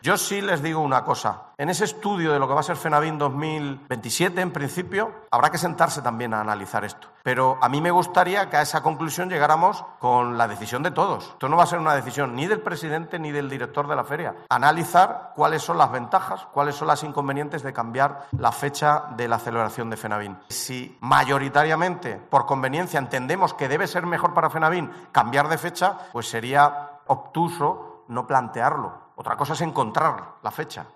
Yo sí les digo una cosa. En ese estudio de lo que va a ser FENAVIN 2027, en principio, habrá que sentarse también a analizar esto. Pero a mí me gustaría que a esa conclusión llegáramos con la decisión de todos. Esto no va a ser una decisión ni del presidente ni del director de la feria. Analizar cuáles son las ventajas, cuáles son las inconvenientes de cambiar la fecha de la celebración de FENAVIN. Si mayoritariamente, por conveniencia, entendemos que debe ser mejor para FENAVIN cambiar de fecha, pues sería obtuso no plantearlo. Otra cosa es encontrar la fecha.